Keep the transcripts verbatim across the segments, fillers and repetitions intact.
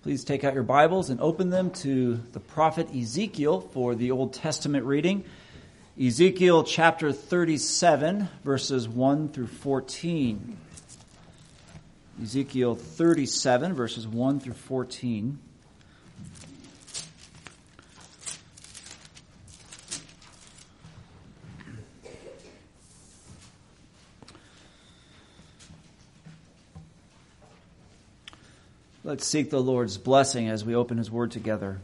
Please take out your Bibles and open them to the prophet Ezekiel for the Old Testament reading. Ezekiel chapter thirty-seven, verses one through fourteen. Ezekiel thirty-seven, verses one through fourteen. Let's seek the Lord's blessing as we open His Word together.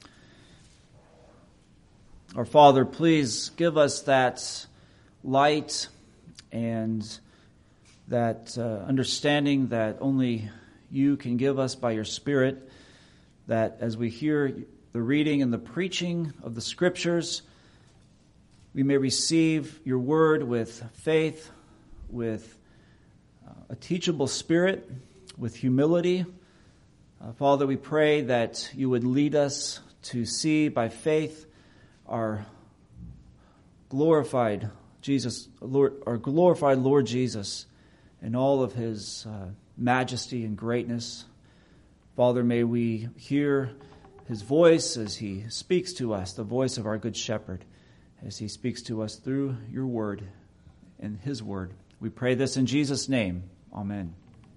Our Father, please give us that light and that uh, understanding that only You can give us by Your Spirit, that as we hear the reading and the preaching of the Scriptures, we may receive Your Word with faith, with uh, a teachable spirit, with humility. Uh, Father, we pray that You would lead us to see by faith our glorified Jesus, Lord, our glorified Lord Jesus, in all of His uh, majesty and greatness. Father, may we hear His voice as He speaks to us, the voice of our Good Shepherd, as He speaks to us through Your Word and His Word. We pray this in Jesus' name. Amen.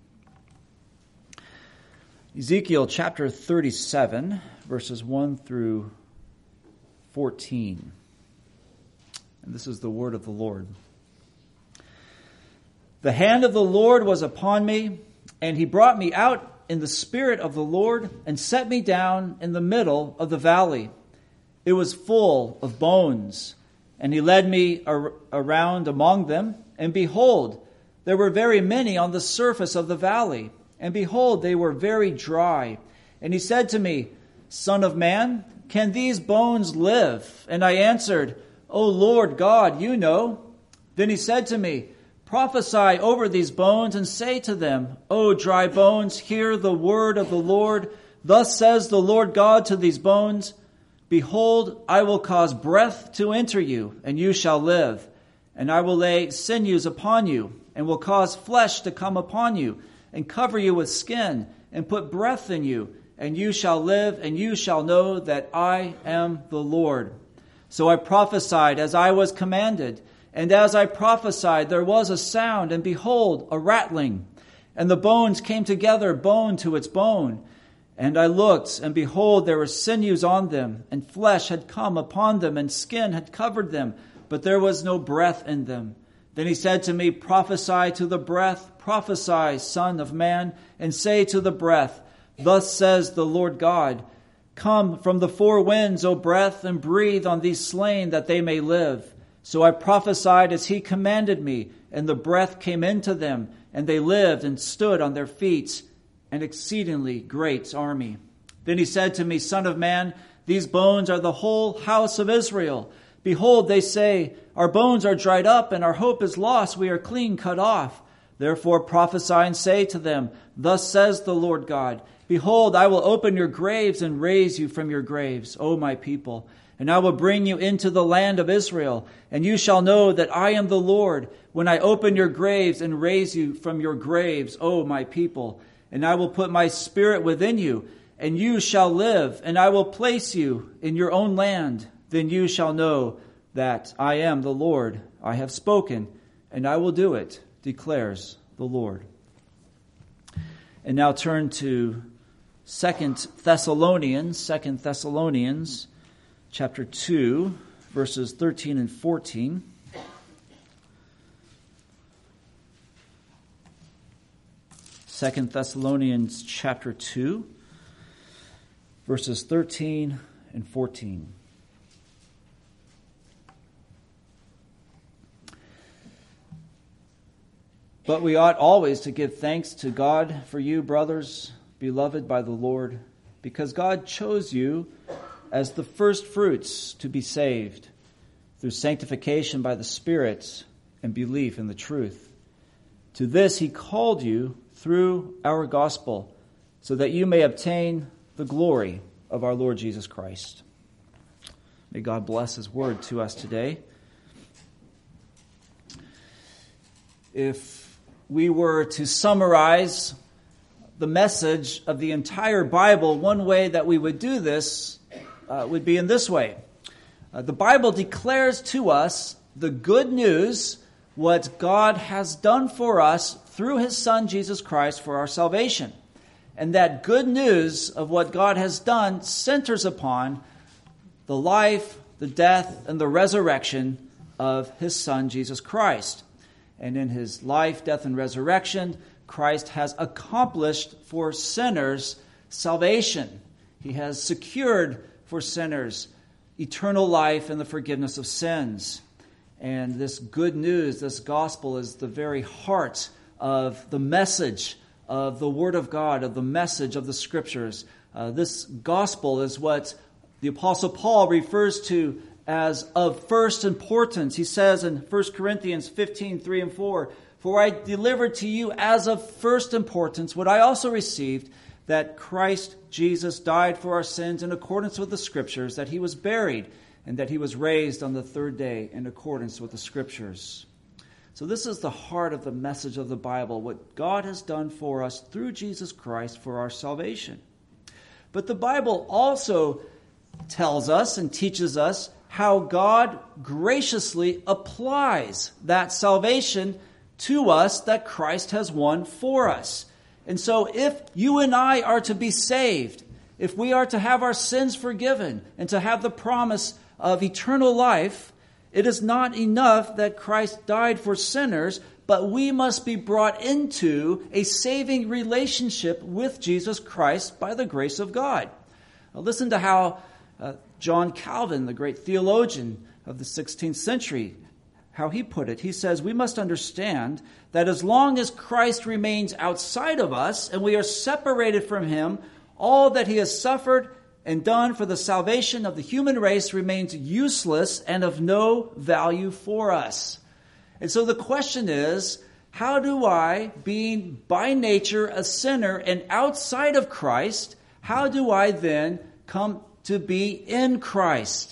Ezekiel chapter thirty-seven, verses one through fourteen. And this is the word of the Lord. The hand of the Lord was upon me, and He brought me out in the spirit of the Lord and set me down in the middle of the valley. It was full of bones, and He led me ar- around among them, and behold, there were very many on the surface of the valley. And behold, they were very dry. And He said to me, Son of man, can these bones live? And I answered, O Lord God, You know. Then He said to me, Prophesy over these bones and say to them, O dry bones, hear the word of the Lord. Thus says the Lord God to these bones, Behold, I will cause breath to enter you, and you shall live. And I will lay sinews upon you, and will cause flesh to come upon you, and cover you with skin, and put breath in you, and you shall live, and you shall know that I am the Lord. So I prophesied as I was commanded, and as I prophesied there was a sound, and behold, a rattling. And the bones came together, bone to its bone. And I looked, and behold, there were sinews on them, and flesh had come upon them, and skin had covered them, but there was no breath in them. Then He said to me, Prophesy to the breath, prophesy, Son of man, and say to the breath, Thus says the Lord God, Come from the four winds, O breath, and breathe on these slain, that they may live. So I prophesied as He commanded me, and the breath came into them, and they lived and stood on their feet, an exceedingly great army. Then He said to me, Son of man, these bones are the whole house of Israel. Behold, they say, Our bones are dried up, and our hope is lost. We are clean cut off. Therefore prophesy and say to them, Thus says the Lord God, Behold, I will open your graves and raise you from your graves, O my people. And I will bring you into the land of Israel. And you shall know that I am the Lord, when I open your graves and raise you from your graves, O my people. And I will put my spirit within you, and you shall live. And I will place you in your own land. Then you shall know that I am the Lord. I have spoken, and I will do it, declares the Lord. And now turn to Second Thessalonians, Second Thessalonians, chapter two, verses thirteen and fourteen. Second Thessalonians, chapter two, verses thirteen and fourteen. But we ought always to give thanks to God for you, brothers, beloved by the Lord, because God chose you as the first fruits to be saved, through sanctification by the Spirit and belief in the truth. To this He called you through our gospel, so that you may obtain the glory of our Lord Jesus Christ. May God bless His word to us today. If we were to summarize the message of the entire Bible, one way that we would do this uh, would be in this way. Uh, the Bible declares to us the good news, what God has done for us through his Son, Jesus Christ, for our salvation. And that good news of what God has done centers upon the life, the death, and the resurrection of his Son, Jesus Christ. And in his life, death, and resurrection, Christ has accomplished for sinners salvation. He has secured for sinners eternal life and the forgiveness of sins. And this good news, this gospel, is the very heart of the message of the Word of God, of the message of the Scriptures. Uh, this gospel is what the Apostle Paul refers to as of first importance. He says in First Corinthians fifteen, three and four, "For I delivered to you as of first importance what I also received, that Christ Jesus died for our sins in accordance with the Scriptures, that he was buried, and that he was raised on the third day in accordance with the Scriptures." So this is the heart of the message of the Bible, what God has done for us through Jesus Christ for our salvation. But the Bible also tells us and teaches us how God graciously applies that salvation to us that Christ has won for us. And so if you and I are to be saved, if we are to have our sins forgiven and to have the promise of eternal life, it is not enough that Christ died for sinners, but we must be brought into a saving relationship with Jesus Christ by the grace of God. Now listen to how uh, John Calvin, the great theologian of the sixteenth century, how he put it. He says, "We must understand that as long as Christ remains outside of us and we are separated from him, all that he has suffered and done for the salvation of the human race remains useless and of no value for us." And so the question is, how do I, being by nature a sinner and outside of Christ, how do I then come to be in Christ?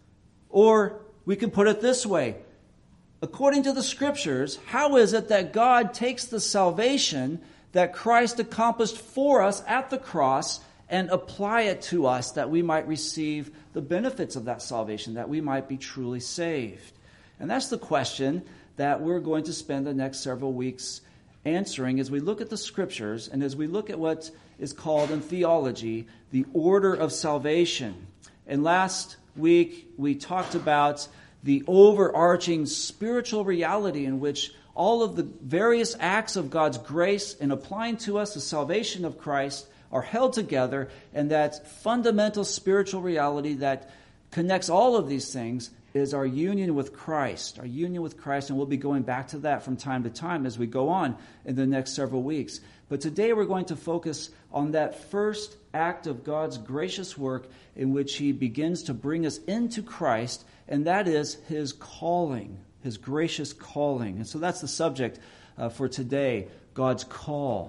Or we can put it this way. According to the Scriptures, how is it that God takes the salvation that Christ accomplished for us at the cross and apply it to us that we might receive the benefits of that salvation, that we might be truly saved? And that's the question that we're going to spend the next several weeks answering as we look at the Scriptures and as we look at what is called in theology the order of salvation. And last week we talked about the overarching spiritual reality in which all of the various acts of God's grace in applying to us the salvation of Christ are held together, and that fundamental spiritual reality that connects all of these things is our union with Christ, our union with Christ, and we'll be going back to that from time to time as we go on in the next several weeks. But today we're going to focus on that first act of God's gracious work in which he begins to bring us into Christ, and that is his calling, his gracious calling. And so that's the subject uh, for today, God's call.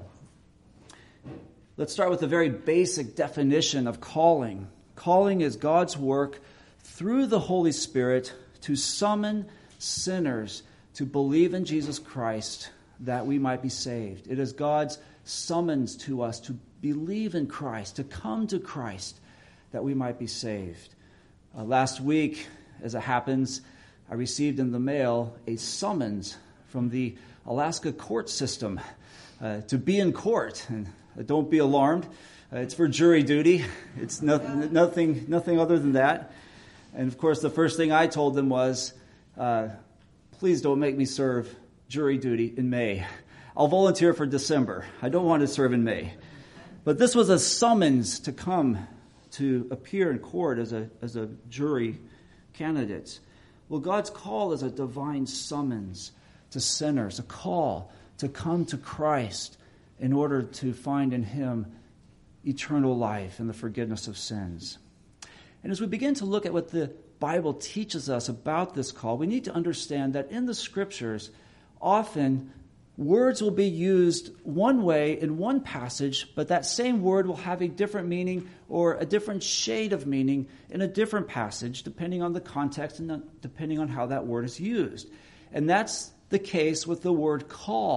Let's start with a very basic definition of calling. Calling is God's work through the Holy Spirit to summon sinners to believe in Jesus Christ that we might be saved. It is God's summons to us to believe in Christ, to come to Christ that we might be saved. Uh, last week, as it happens, I received in the mail a summons from the Alaska court system uh, to be in court. And uh, don't be alarmed. Uh, it's for jury duty. It's no, nothing, nothing other than that. And of course, the first thing I told them was, uh, please don't make me serve jury duty in May. I'll volunteer for December. I don't want to serve in May. But this was a summons to come to appear in court as a as a jury candidate. Well, God's call is a divine summons to sinners, a call to come to Christ in order to find in him eternal life and the forgiveness of sins. And as we begin to look at what the Bible teaches us about this call, we need to understand that in the Scriptures, often words will be used one way in one passage, but that same word will have a different meaning or a different shade of meaning in a different passage, depending on the context and depending on how that word is used. And that's the case with the word call.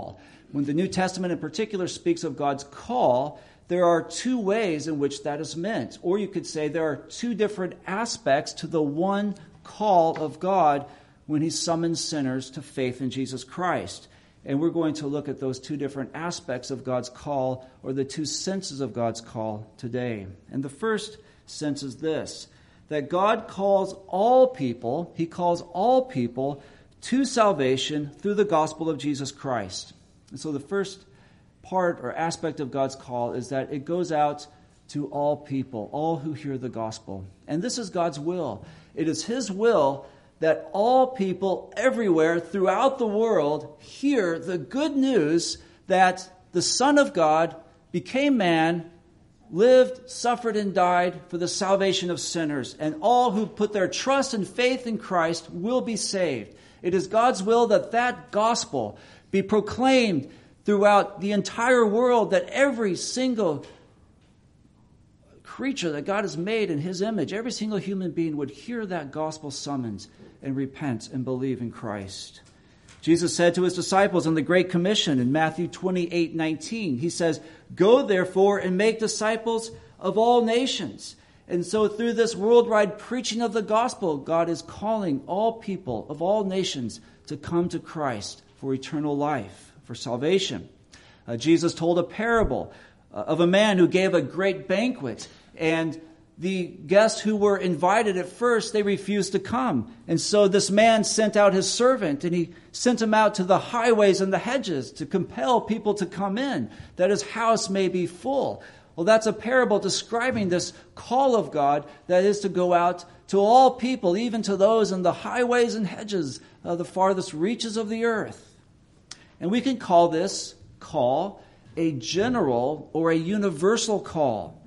When the New Testament in particular speaks of God's call, there are two ways in which that is meant. Or you could say there are two different aspects to the one call of God when he summons sinners to faith in Jesus Christ. And we're going to look at those two different aspects of God's call, or the two senses of God's call today. And the first sense is this, that God calls all people, he calls all people to salvation through the gospel of Jesus Christ. And so the first part or aspect of God's call is that it goes out to all people, all who hear the gospel. And this is God's will. It is his will that all people everywhere throughout the world hear the good news that the Son of God became man, lived, suffered, and died for the salvation of sinners. And all who put their trust and faith in Christ will be saved. It is God's will that that gospel be proclaimed throughout the entire world, that every single creature that God has made in his image, every single human being would hear that gospel summons and repent and believe in Christ. Jesus said to his disciples in the Great Commission in Matthew twenty-eight nineteen, he says, "Go therefore and make disciples of all nations." And so through this worldwide preaching of the gospel, God is calling all people of all nations to come to Christ for eternal life, for salvation. Uh, Jesus told a parable uh, of a man who gave a great banquet, and the guests who were invited at first, they refused to come. And so this man sent out his servant, and he sent him out to the highways and the hedges to compel people to come in, that his house may be full. Well, that's a parable describing this call of God that is to go out to all people, even to those in the highways and hedges of the farthest reaches of the earth. And we can call this call a general or a universal call.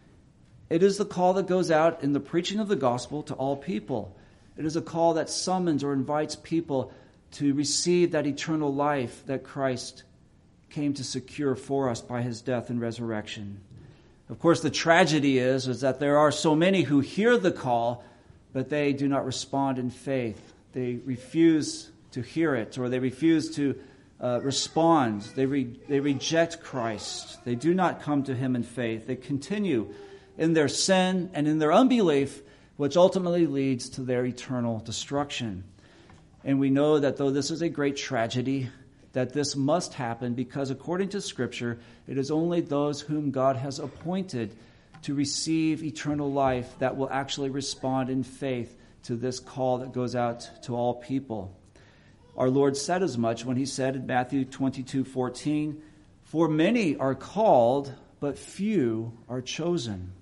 It is the call that goes out in the preaching of the gospel to all people. It is a call that summons or invites people to receive that eternal life that Christ came to secure for us by his death and resurrection. Of course, the tragedy is, is that there are so many who hear the call, but they do not respond in faith. They refuse to hear it, or they refuse to uh, respond. They, re- they reject Christ. They do not come to him in faith. They continue in their sin and in their unbelief, which ultimately leads to their eternal destruction. And we know that though this is a great tragedy, that this must happen because according to Scripture, it is only those whom God has appointed to receive eternal life that will actually respond in faith to this call that goes out to all people. Our Lord said as much when he said in Matthew twenty-two fourteen, "For many are called, but few are chosen."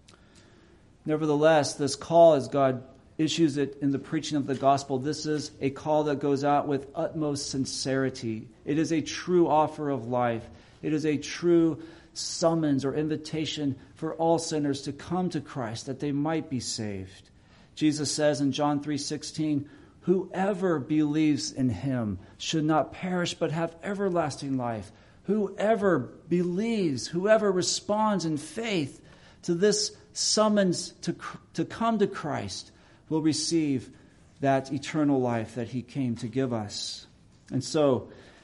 Nevertheless, this call, as God issues it in the preaching of the gospel, this is a call that goes out with utmost sincerity. It is a true offer of life. It is a true summons or invitation for all sinners to come to Christ that they might be saved. Jesus says in John three sixteen, "Whoever believes in him should not perish but have everlasting life." Whoever believes, whoever responds in faith to this summons to, to come to Christ will receive that eternal life that he came to give us. And so,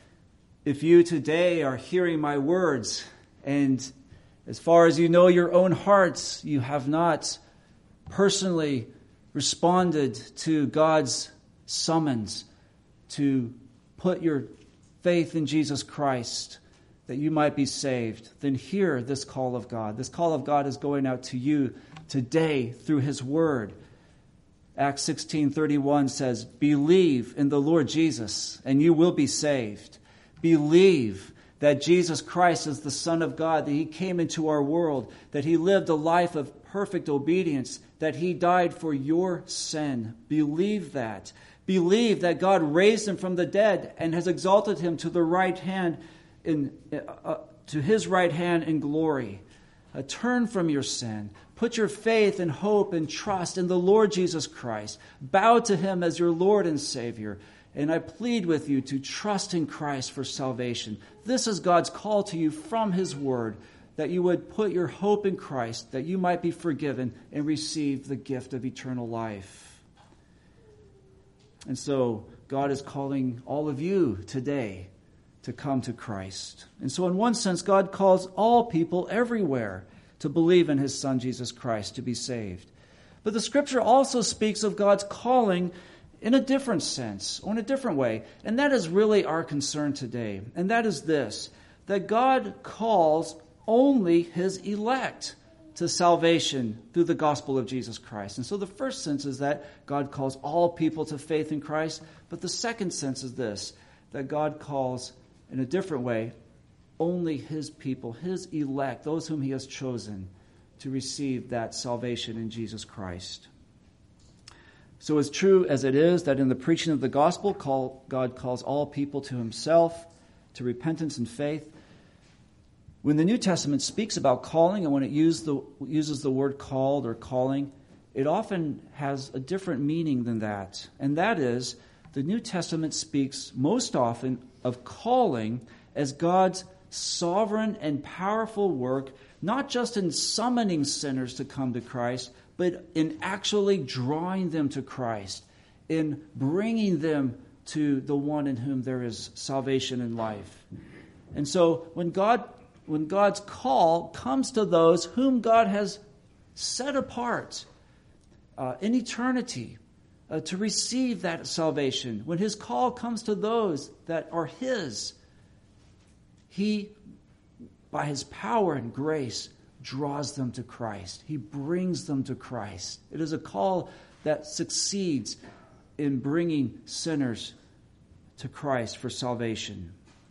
if you today are hearing my words, and as far as you know your own hearts, you have not personally responded to God's summons to put your faith in Jesus Christ, that you might be saved, then hear this call of God. This call of God is going out to you today through his word. Acts sixteen thirty-one says, "Believe in the Lord Jesus, and you will be saved." Believe that Jesus Christ is the Son of God, that he came into our world, that he lived a life of perfect obedience, that he died for your sin. Believe that. Believe that God raised him from the dead and has exalted him to the right hand, in uh, to his right hand in glory. Uh, turn from your sin. Put your faith and hope and trust in the Lord Jesus Christ. Bow to him as your Lord and Savior. And I plead with you to trust in Christ for salvation. This is God's call to you from his word, that you would put your hope in Christ, that you might be forgiven and receive the gift of eternal life. And so God is calling all of you today to come to Christ. And so in one sense, God calls all people everywhere to believe in his Son, Jesus Christ, to be saved. But the Scripture also speaks of God's calling in a different sense, or in a different way. And that is really our concern today. And that is this, that God calls only his elect to salvation through the gospel of Jesus Christ. And so the first sense is that God calls all people to faith in Christ. But the second sense is this, that God calls in a different way only his people, his elect, those whom he has chosen to receive that salvation in Jesus Christ. So as true as it is that in the preaching of the gospel, call, God calls all people to himself, to repentance and faith, when the New Testament speaks about calling, and when it use the, uses the word called or calling, it often has a different meaning than that. And that is, the New Testament speaks most often of calling as God's sovereign and powerful work, not just in summoning sinners to come to Christ, but in actually drawing them to Christ, in bringing them to the one in whom there is salvation and life. And so when God When God's call comes to those whom God has set apart uh, in eternity uh, to receive that salvation, when his call comes to those that are his, he, by his power and grace, draws them to Christ. He brings them to Christ. It is a call that succeeds in bringing sinners to Christ for salvation.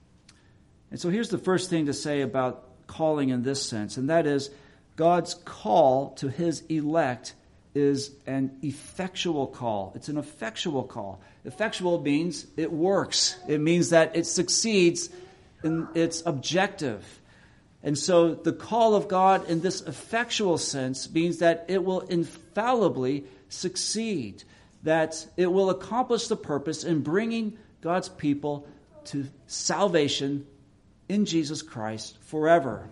And so here's the first thing to say about calling in this sense, and that is God's call to his elect is an effectual call. It's an effectual call. Effectual means it works. It means that it succeeds in its objective. And so the call of God in this effectual sense means that it will infallibly succeed, that it will accomplish the purpose in bringing God's people to salvation in Jesus Christ forever.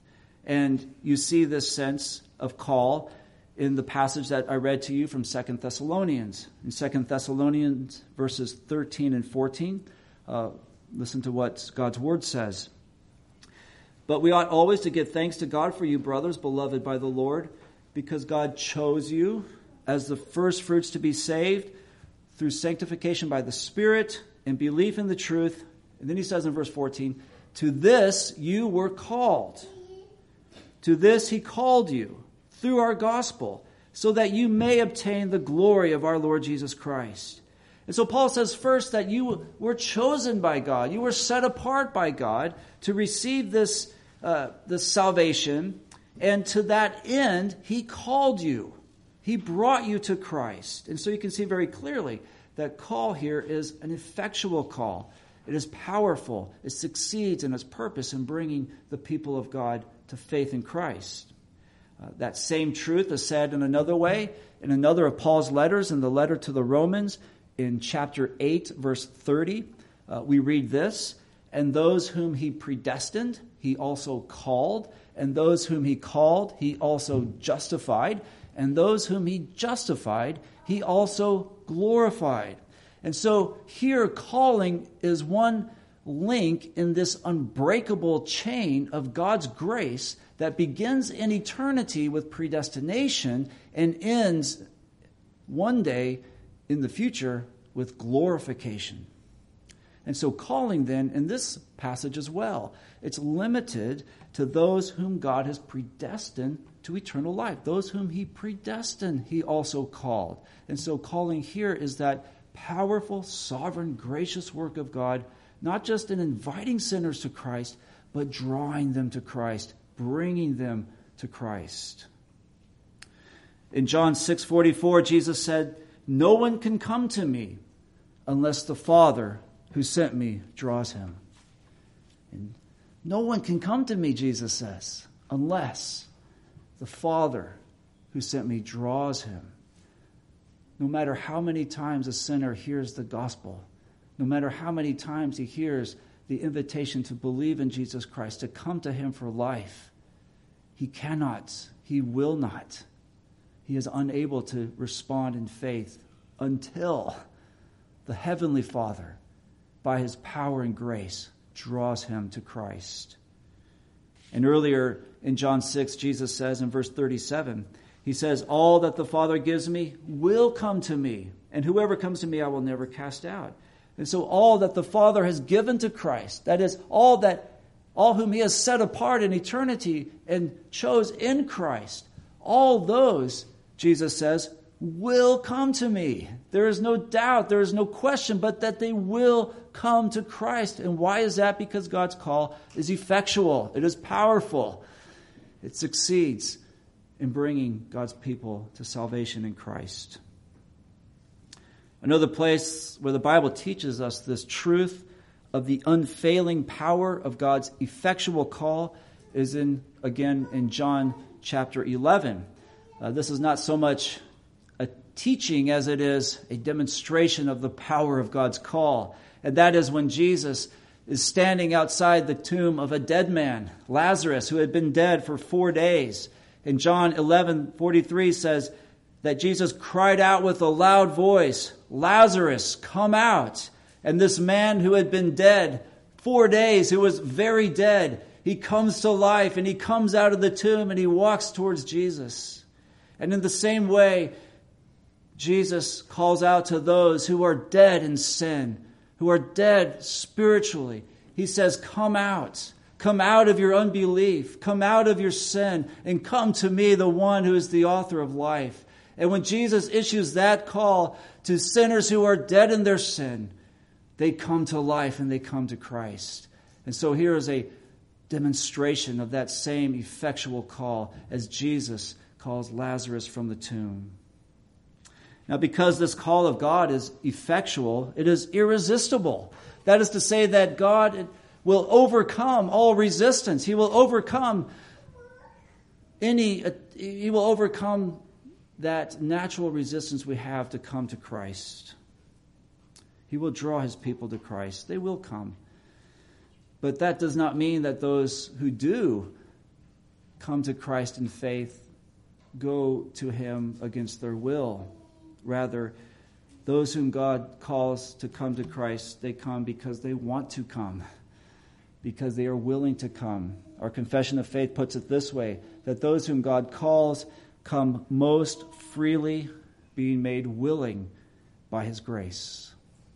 And you see this sense of call in the passage that I read to you from Second Thessalonians. In Second Thessalonians verses thirteen and fourteen, uh, listen to what God's word says. But we ought always to give thanks to God for you, brothers, beloved by the Lord, because God chose you as the first fruits to be saved through sanctification by the Spirit and belief in the truth. And then he says in verse fourteen, to this you were called. To this he called you through our gospel, so that you may obtain the glory of our Lord Jesus Christ. And so Paul says first that you were chosen by God. You were set apart by God to receive this, uh, this salvation. And to that end, he called you. He brought you to Christ. And so you can see very clearly that call here is an effectual call. It is powerful. It succeeds in its purpose in bringing the people of God to faith in Christ. Uh, that same truth is said in another way, in another of Paul's letters, in the letter to the Romans, in chapter eight, verse thirty. Uh, we read this, and those whom he predestined, he also called, and those whom he called, he also justified, and those whom he justified, he also glorified. And so here calling is one link in this unbreakable chain of God's grace that begins in eternity with predestination and ends one day in the future with glorification. And so calling then in this passage as well, it's limited to those whom God has predestined to eternal life. Those whom he predestined, he also called. And so calling here is that powerful, sovereign, gracious work of God, not just in inviting sinners to Christ, but drawing them to Christ, bringing them to Christ. In John six forty-four, Jesus said, no one can come to me unless the Father who sent me draws him. And no one can come to me, Jesus says, unless the Father who sent me draws him. No matter how many times a sinner hears the gospel, no matter how many times he hears the invitation to believe in Jesus Christ, to come to him for life, he cannot, he will not, he is unable to respond in faith until the Heavenly Father, by his power and grace, draws him to Christ. And earlier in John six, Jesus says in verse thirty-seven, he says, all that the Father gives me will come to me, and whoever comes to me I will never cast out. And so all that the Father has given to Christ, that is, all that all whom he has set apart in eternity and chose in Christ, all those, Jesus says, will come to me. There is no doubt, there is no question, but that they will come to Christ. And why is that? Because God's call is effectual. It is powerful. It succeeds in bringing God's people to salvation in Christ. Another place where the Bible teaches us this truth of the unfailing power of God's effectual call is in, again, in John chapter eleven. Uh, this is not so much a teaching as it is a demonstration of the power of God's call. And that is when Jesus is standing outside the tomb of a dead man, Lazarus, who had been dead for four days. And John eleven forty-three says that Jesus cried out with a loud voice, Lazarus, come out. And this man who had been dead four days, who was very dead, he comes to life and he comes out of the tomb and he walks towards Jesus. And in the same way, Jesus calls out to those who are dead in sin, who are dead spiritually. He says, come out. Come out of your unbelief. Come out of your sin and come to me, the one who is the author of life. And when Jesus issues that call to sinners who are dead in their sin, they come to life and they come to Christ. And so here is a demonstration of that same effectual call as Jesus calls Lazarus from the tomb. Now, because this call of God is effectual, it is irresistible. That is to say that God will overcome all resistance. He will overcome any, he will overcome that natural resistance we have to come to Christ. He will draw his people to Christ. They will come. But that does not mean that those who do come to Christ in faith go to him against their will. Rather, those whom God calls to come to Christ, they come because they want to come, because they are willing to come. Our confession of faith puts it this way, that those whom God calls come most freely, being made willing by his grace.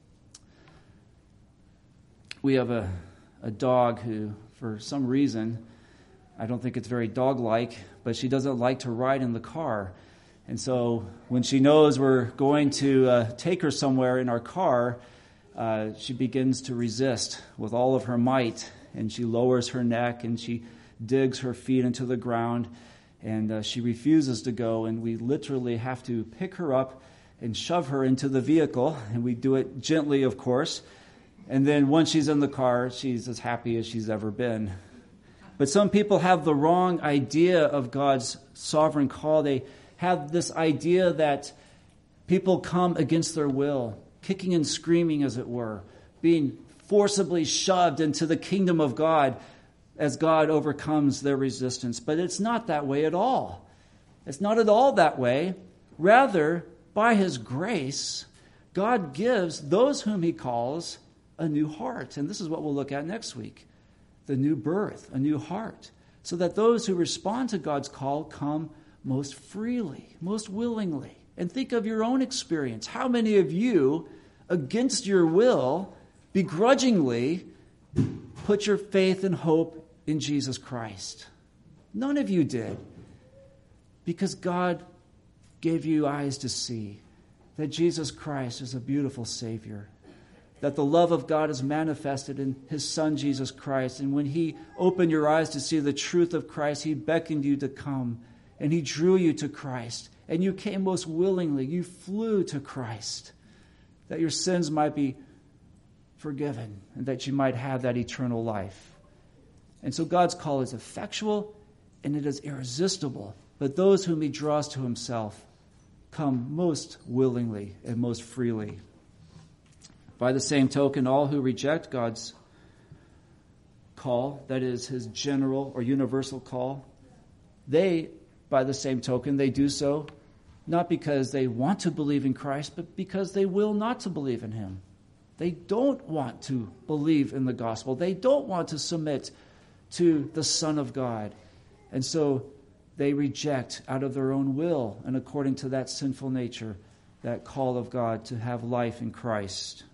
We have a, a dog who, for some reason, I don't think it's very dog-like, but she doesn't like to ride in the car. And so when she knows we're going to uh, take her somewhere in our car, uh, she begins to resist with all of her might. And she lowers her neck and she digs her feet into the ground. And uh, she refuses to go. And we literally have to pick her up and shove her into the vehicle. And we do it gently, of course. And then once she's in the car, she's as happy as she's ever been. But some people have the wrong idea of God's sovereign call. They have this idea that people come against their will, kicking and screaming, as it were, being forcibly shoved into the kingdom of God as God overcomes their resistance. But it's not that way at all. It's not at all that way. Rather, by his grace, God gives those whom he calls a new heart. And this is what we'll look at next week. The new birth, a new heart. So that those who respond to God's call come most freely, most willingly. And think of your own experience. How many of you, against your will, begrudgingly put your faith and hope in Jesus Christ? None of you did. Because God gave you eyes to see that Jesus Christ is a beautiful Savior. That the love of God is manifested in his Son, Jesus Christ. And when he opened your eyes to see the truth of Christ, he beckoned you to come. And he drew you to Christ. And you came most willingly. You flew to Christ. That your sins might be forgiven. And that you might have that eternal life. And so God's call is effectual and it is irresistible. But those whom he draws to himself come most willingly and most freely. By the same token, all who reject God's call, that is his general or universal call, they, by the same token, they do so not because they want to believe in Christ, but because they will not to believe in him. They don't want to believe in the gospel. They don't want to submit to the Son of God. And so they reject out of their own will and according to that sinful nature, that call of God to have life in Christ.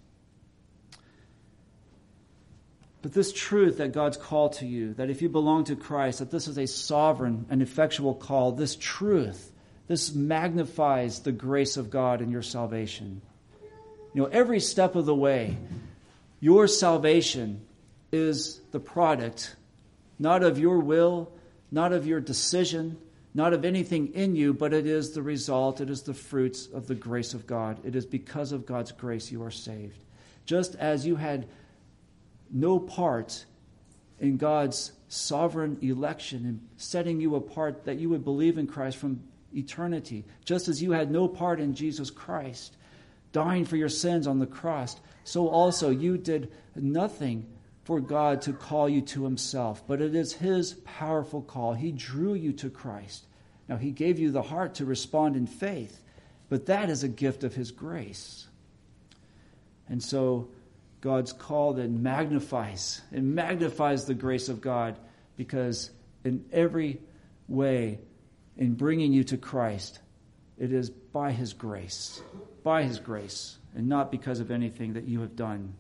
But this truth that God's call to you, that if you belong to Christ, that this is a sovereign and effectual call, this truth, this magnifies the grace of God in your salvation. You know, every step of the way, your salvation is the product, not of your will, not of your decision, not of anything in you, but it is the result, it is the fruits of the grace of God. It is because of God's grace you are saved. Just as you had no part in God's sovereign election and setting you apart that you would believe in Christ from eternity, just as you had no part in Jesus Christ dying for your sins on the cross, so also you did nothing for God to call you to himself, but it is his powerful call. He drew you to Christ. Now, he gave you the heart to respond in faith, but that is a gift of his grace. And so God's call then magnifies, it magnifies the grace of God, because in every way, in bringing you to Christ, it is by his grace, by his grace, and not because of anything that you have done.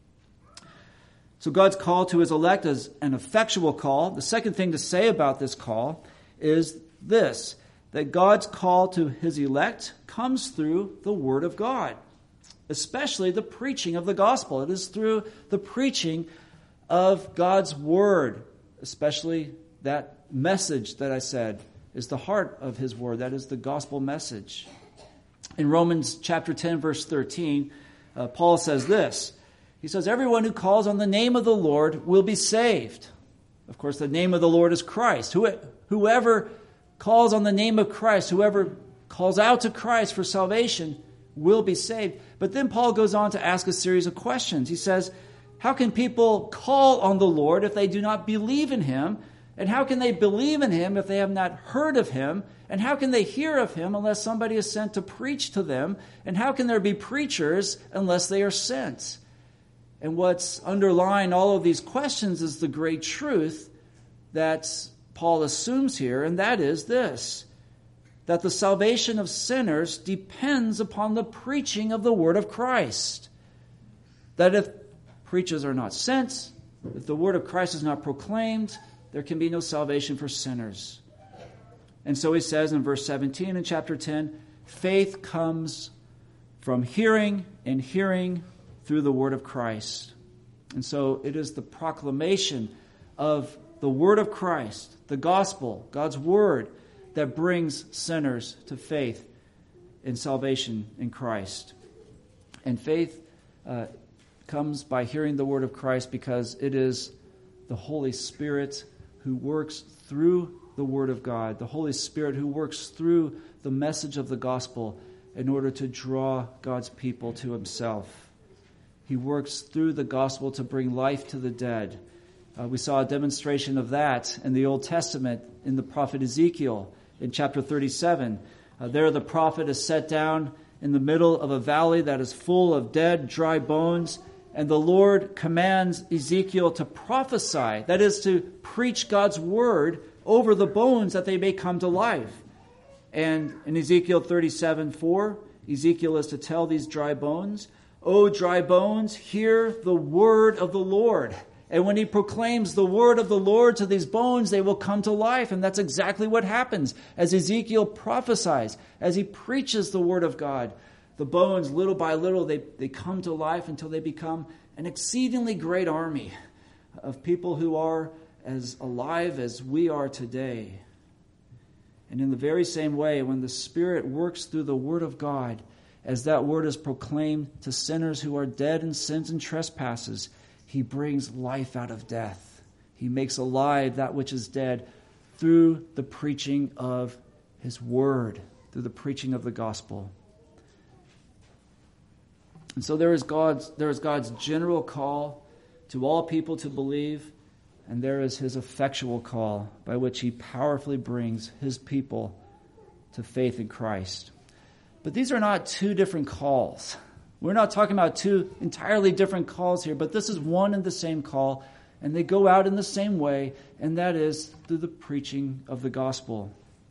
So God's call to his elect is an effectual call. The second thing to say about this call is this, that God's call to his elect comes through the Word of God, especially the preaching of the gospel. It is through the preaching of God's Word, especially that message that I said is the heart of his Word. That is the gospel message. In Romans chapter ten, verse thirteen, uh, Paul says this. He says, everyone who calls on the name of the Lord will be saved. Of course, the name of the Lord is Christ. Who, whoever calls on the name of Christ, whoever calls out to Christ for salvation will be saved. But then Paul goes on to ask a series of questions. He says, how can people call on the Lord if they do not believe in him? And how can they believe in him if they have not heard of him? And how can they hear of him unless somebody is sent to preach to them? And how can there be preachers unless they are sent? And what's underlying all of these questions is the great truth that Paul assumes here, and that is this, that the salvation of sinners depends upon the preaching of the word of Christ. That if preachers are not sent, if the word of Christ is not proclaimed, there can be no salvation for sinners. And so he says in verse seventeen in chapter ten, faith comes from hearing, and hearing through the word of Christ. And so it is the proclamation of the word of Christ, the gospel, God's word, that brings sinners to faith in salvation in Christ. And faith uh, comes by hearing the word of Christ because it is the Holy Spirit who works through the word of God, the Holy Spirit who works through the message of the gospel in order to draw God's people to himself. He works through the gospel to bring life to the dead. Uh, we saw a demonstration of that in the Old Testament in the prophet Ezekiel in chapter thirty-seven. Uh, there the prophet is set down in the middle of a valley that is full of dead, dry bones, and the Lord commands Ezekiel to prophesy, that is to preach God's word over the bones that they may come to life. And in Ezekiel thirty-seven four, Ezekiel is to tell these dry bones, O dry bones, hear the word of the Lord. And when he proclaims the word of the Lord to these bones, they will come to life. And that's exactly what happens as Ezekiel prophesies, as he preaches the word of God. The bones, little by little, they, they come to life until they become an exceedingly great army of people who are as alive as we are today. And in the very same way, when the Spirit works through the word of God, as that word is proclaimed to sinners who are dead in sins and trespasses, he brings life out of death. He makes alive that which is dead through the preaching of his word, through the preaching of the gospel. And so there is God's, there is God's general call to all people to believe, and there is his effectual call by which he powerfully brings his people to faith in Christ. But these are not two different calls. We're not talking about two entirely different calls here, but this is one and the same call, and they go out in the same way, and that is through the preaching of the gospel.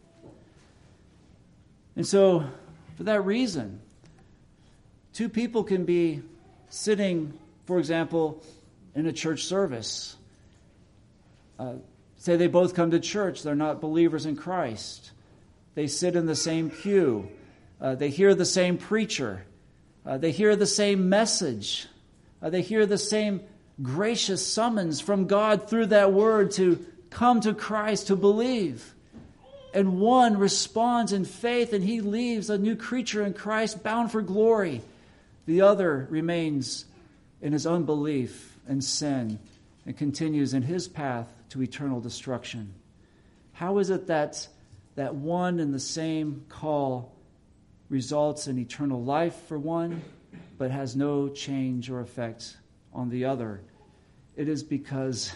And so, for that reason, two people can be sitting, for example, in a church service. Uh, say they both come to church. They're not believers in Christ. They sit in the same pew. Uh, they hear the same preacher. Uh, they hear the same message. Uh, they hear the same gracious summons from God through that word to come to Christ, to believe. And one responds in faith and he leaves a new creature in Christ bound for glory. The other remains in his unbelief and sin and continues in his path to eternal destruction. How is it that that one and the same call results in eternal life for one, but has no change or effect on the other? It is because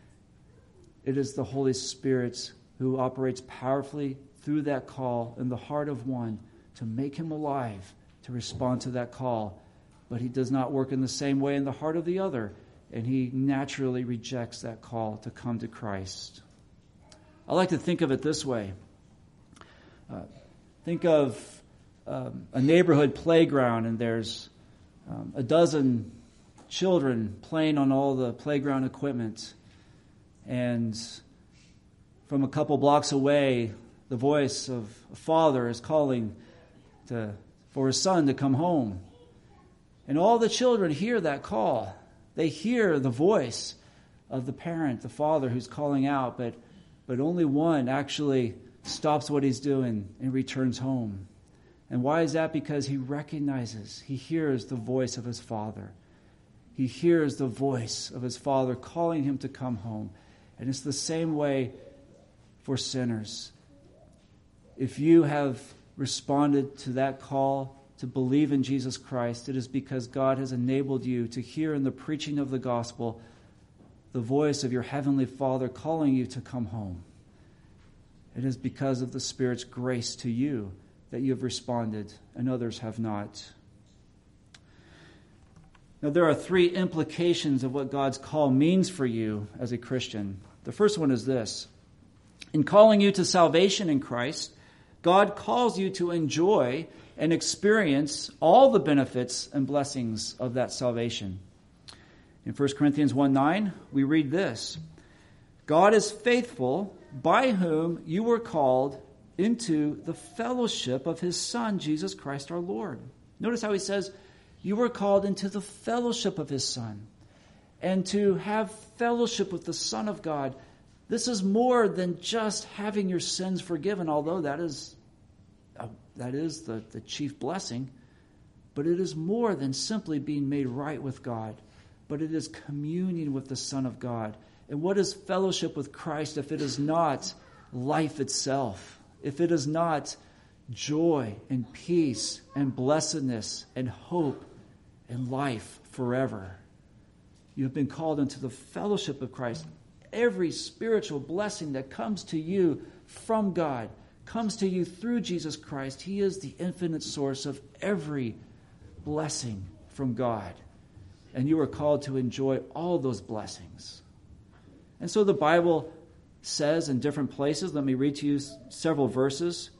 it is the Holy Spirit who operates powerfully through that call in the heart of one to make him alive, to respond to that call. But he does not work in the same way in the heart of the other, and he naturally rejects that call to come to Christ. I like to think of it this way. Uh, think of um, a neighborhood playground, and there's um, a dozen children playing on all the playground equipment. And from a couple blocks away, the voice of a father is calling to, for his son to come home. And all the children hear that call. They hear the voice of the parent, the father who's calling out, but, but only one actually stops what he's doing and returns home. And why is that? Because he recognizes, he hears the voice of his father. He hears the voice of his father calling him to come home. And it's the same way for sinners. If you have responded to that call to believe in Jesus Christ, it is because God has enabled you to hear in the preaching of the gospel the voice of your heavenly Father calling you to come home. It is because of the Spirit's grace to you that you have responded and others have not. Now, there are three implications of what God's call means for you as a Christian. The first one is this. In calling you to salvation in Christ, God calls you to enjoy and experience all the benefits and blessings of that salvation. In First Corinthians one nine, we read this. God is faithful, by whom you were called into the fellowship of his Son, Jesus Christ our Lord. Notice how he says, you were called into the fellowship of his Son. And to have fellowship with the Son of God, this is more than just having your sins forgiven, although that is uh, that is the, the chief blessing. But it is more than simply being made right with God, but it is communion with the Son of God. And what is fellowship with Christ if it is not life itself? If it is not joy and peace and blessedness and hope and life forever? You have been called into the fellowship of Christ. Every spiritual blessing that comes to you from God comes to you through Jesus Christ. He is the infinite source of every blessing from God. And you are called to enjoy all those blessings. And so the Bible says in different places, let me read to you several verses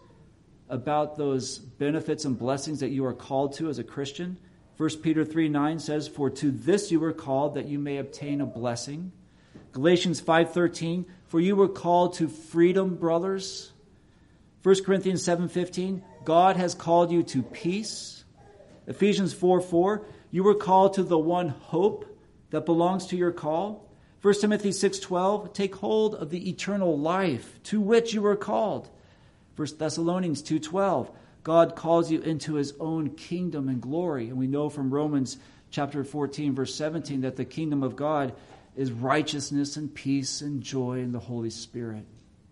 about those benefits and blessings that you are called to as a Christian. First Peter three nine says, for to this you were called, that you may obtain a blessing. Galatians five thirteen, for you were called to freedom, brothers. First Corinthians seven fifteen, God has called you to peace. Ephesians four four, you were called to the one hope that belongs to your call. First Timothy six twelve, take hold of the eternal life to which you were called. First Thessalonians two twelve, God calls you into his own kingdom and glory. And we know from Romans chapter fourteen, verse seventeen, that the kingdom of God is righteousness and peace and joy in the Holy Spirit.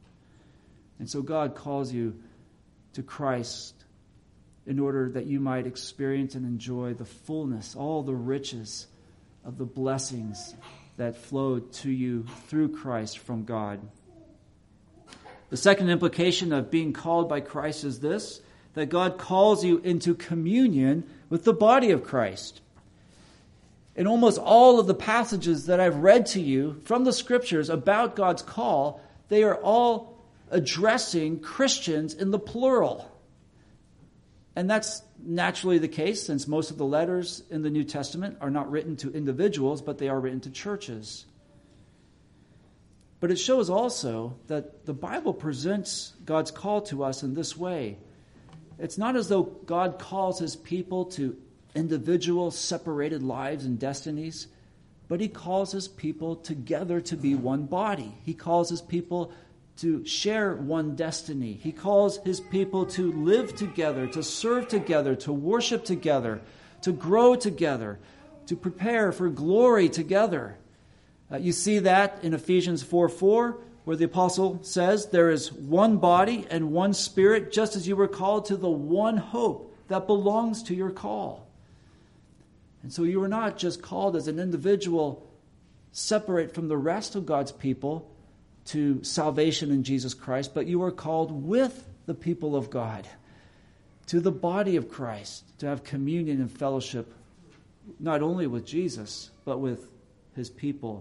And so God calls you to Christ in order that you might experience and enjoy the fullness, all the riches of the blessings that flow to you through Christ from God. The second implication of being called by Christ is this, that God calls you into communion with the body of Christ. In almost all of the passages that I've read to you from the Scriptures about God's call, they are all addressing Christians in the plural. And that's naturally the case, since most of the letters in the New Testament are not written to individuals, but they are written to churches. But it shows also that the Bible presents God's call to us in this way. It's not as though God calls his people to individual separated lives and destinies, but he calls his people together to be one body. He calls his people to share one destiny. He calls his people to live together, to serve together, to worship together, to grow together, to prepare for glory together. Uh, you see that in Ephesians four four, where the apostle says, there is one body and one spirit, just as you were called to the one hope that belongs to your call. And so you are not just called as an individual separate from the rest of God's people to salvation in Jesus Christ, but you are called with the people of God to the body of Christ, to have communion and fellowship not only with Jesus, but with his people.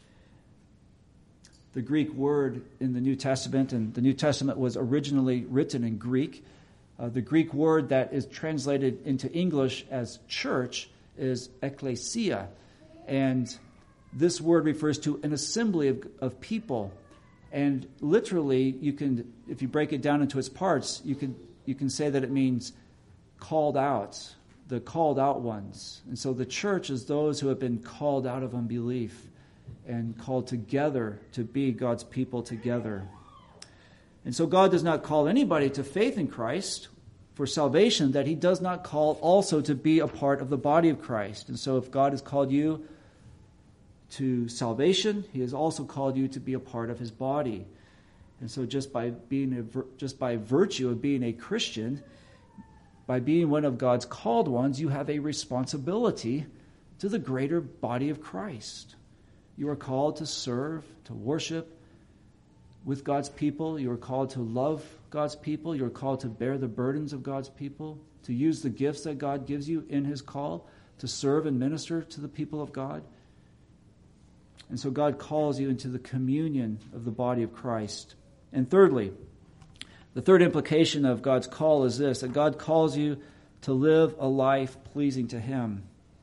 The Greek word in the New Testament, and the New Testament was originally written in Greek. Uh, the Greek word that is translated into English as church is ekklesia. And this word refers to an assembly of, of people. And literally, you can, if you break it down into its parts, you can you can say that it means called out, the called out ones. And so the church is those who have been called out of unbelief and called together to be God's people together. And so God does not call anybody to faith in Christ for salvation that he does not call also to be a part of the body of Christ. And so if God has called you to salvation, he has also called you to be a part of his body. And so just by being a, just by virtue of being a Christian, by being one of God's called ones, you have a responsibility to the greater body of Christ. You are called to serve, to worship with God's people. You are called to love God's people. You are called to bear the burdens of God's people, to use the gifts that God gives you in his call, to serve and minister to the people of God. And so God calls you into the communion of the body of Christ. And thirdly, the third implication of God's call is this, that God calls you to live a life pleasing to him.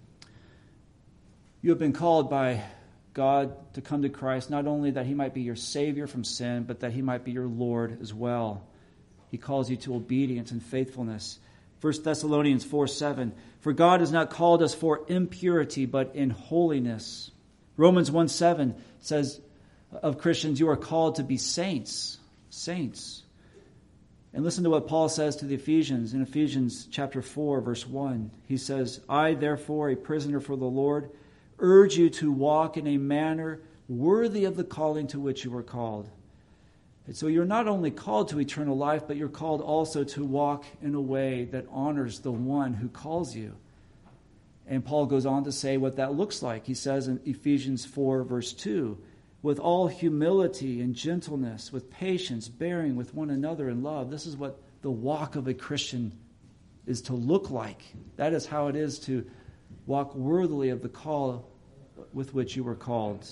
You have been called by God to come to Christ, not only that he might be your Savior from sin, but that he might be your Lord as well. He calls you to obedience and faithfulness. First Thessalonians four seven, for God has not called us for impurity, but in holiness. Romans one seven says of Christians, you are called to be saints. Saints. And listen to what Paul says to the Ephesians in Ephesians chapter four, verse one. He says, I, therefore, a prisoner for the Lord, urge you to walk in a manner worthy of the calling to which you were called. And so you're not only called to eternal life, but you're called also to walk in a way that honors the one who calls you. And Paul goes on to say what that looks like. He says in Ephesians four, verse two, with all humility and gentleness, with patience, bearing with one another in love. This is what the walk of a Christian is to look like. That is how it is to walk worthily of the call with which you were called.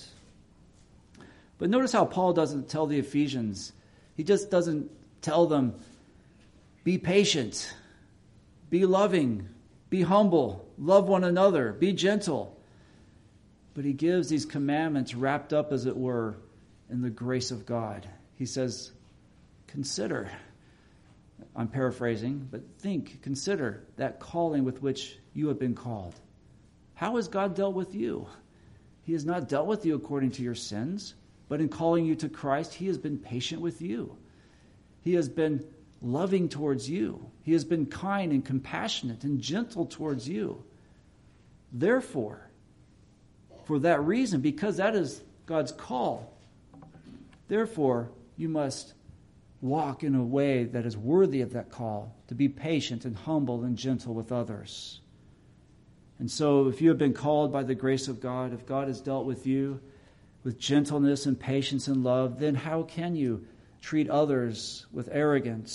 But notice how Paul doesn't tell the Ephesians. He just doesn't tell them, be patient, be loving, be humble, love one another, be gentle. But he gives these commandments wrapped up, as it were, in the grace of God. He says, consider, I'm paraphrasing, but think, consider that calling with which you have been called. How has God dealt with you? He has not dealt with you according to your sins, but in calling you to Christ, he has been patient with you. He has been loving towards you. He has been kind and compassionate and gentle towards you. Therefore, for that reason, because that is God's call, therefore, you must walk in a way that is worthy of that call, to be patient and humble and gentle with others. And so if you have been called by the grace of God, if God has dealt with you with gentleness and patience and love, then how can you treat others with arrogance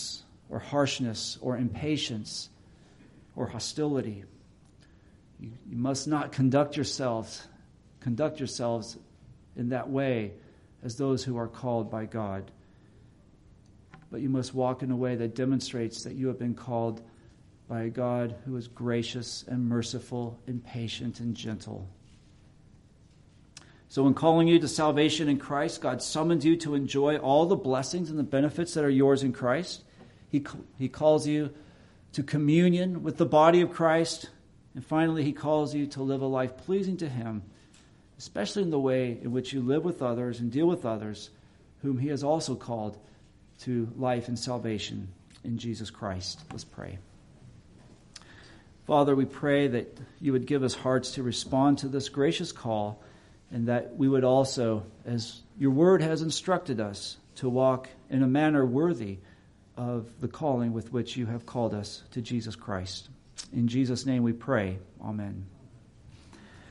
or harshness or impatience or hostility. You, you must not conduct yourselves, conduct yourselves in that way as those who are called by God. But you must walk in a way that demonstrates that you have been called by a God who is gracious and merciful and patient and gentle. So in calling you to salvation in Christ, God summons you to enjoy all the blessings and the benefits that are yours in Christ. He, he calls you to communion with the body of Christ. And finally, he calls you to live a life pleasing to him, especially in the way in which you live with others and deal with others whom he has also called to life and salvation in Jesus Christ. Let's pray. Father, we pray that you would give us hearts to respond to this gracious call, and that we would also, as your word has instructed us, to walk in a manner worthy of the calling with which you have called us to Jesus Christ. In Jesus' name we pray. Amen.